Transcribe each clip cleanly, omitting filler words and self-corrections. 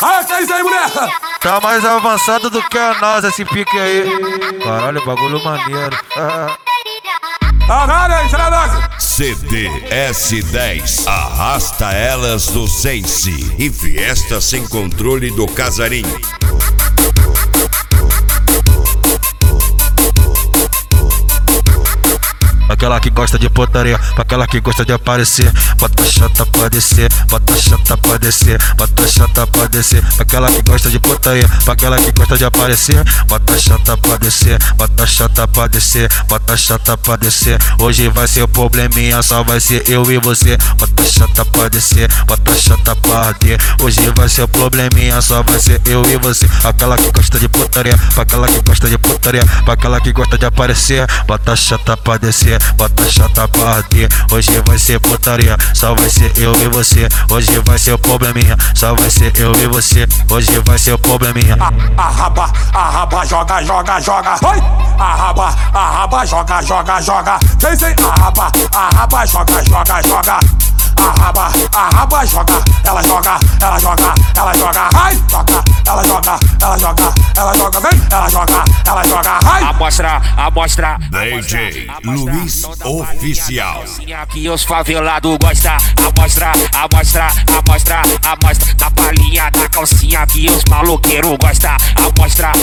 Ah, que é isso aí, mulher? Tá mais avançado do que a nós esse pique aí. Caralho, bagulho maneiro. Caralho, isso é nada. CDS10 arrasta elas do Sense e Fiesta sem controle do Casarim. Aquela que gosta de putaria, aquela que gosta de aparecer. Bota chata pra descer, bota chata pra descer, bota chata pra descer. Aquela que gosta de putaria, aquela que gosta de aparecer. Bota chata pra descer, bota chata pra descer, bota chata pra descer. Hoje vai ser probleminha, só vai ser eu e você. Bota chata pra descer, bota chata pra arder. Hoje vai ser probleminha, só vai ser eu e você. Aquela que gosta de putaria, aquela que gosta de putaria, aquela que gosta de aparecer. Bota chata pra descer, bota chata pra arder. Hoje vai ser putaria, só vai ser eu e você. Hoje vai ser o probleminha, só vai ser eu e você. Hoje vai ser o probleminha. Arraba, joga, joga, joga. Oi! Arraba, joga, joga, joga. Vem sem arraba, joga, joga, joga. Arraba, joga, ela joga, ela joga, ela joga, ai, joga, ela joga, ela joga, ela joga, vem, ela joga, ai. Amostra, DJ Luiz Oficial. que os favelados gostam. Amostra a palhinha da calcinha que os maloqueiros gostam. Amostra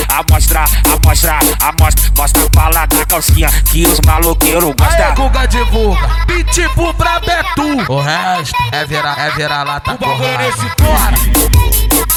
a pala da calcinha que os maloqueiros gostam. Aê, Guga divulga, pitbull pra Betu. O resto é virar lata. O bagulho é nesse porra.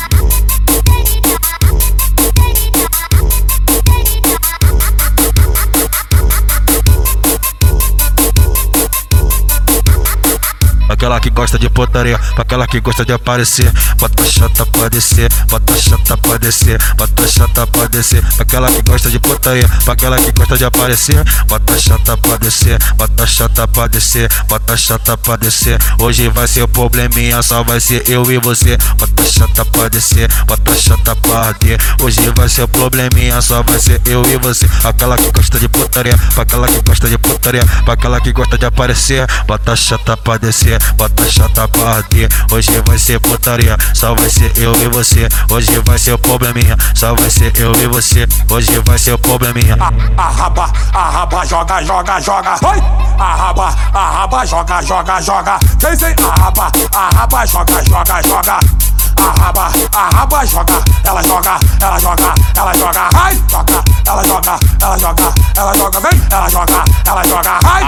Aquela que gosta de putaria, aquela que gosta de aparecer. Bota chata pra descer, bota chata pra descer, bota chata pra descer. Aquela que gosta de putaria, aquela que gosta de aparecer. Bota chata pra descer, bota chata pra descer, bota chata pra descer. Hoje vai ser o probleminha, só vai ser eu e você. Bota chata pra descer, bota chata pra arder. Hoje vai ser o probleminha, só vai ser eu e você. Aquela que gosta de putaria, aquela que gosta de putaria, aquela que gosta de aparecer. Bota chata pra descer, bota chata pra arder. Hoje vai ser putaria, só vai ser eu e você. Hoje vai ser o probleminha, só vai ser eu e você. Hoje vai ser o probleminha. Arraba, joga, joga, joga. Oi! Arraba, joga, joga, joga. Vem sem arraba, joga, joga, joga. Arraba, joga, ela joga, ela joga, ela joga, ai, joga, ela joga, ela joga, ela joga, vem, ela joga, ai.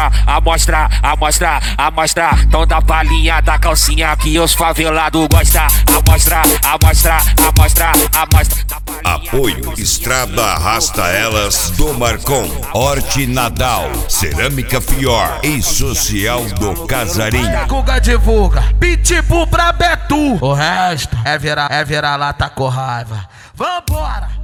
Amostra, tom da palhinha da calcinha que os favelados gostam. Amostra. Apoio Estrada Arrasta Elas do Marcon, Horti Nadal, Cerâmica Fior e Social do Casarim. Guga divulga, pitbull pra Betu. O resto é virar lata com raiva. Vambora!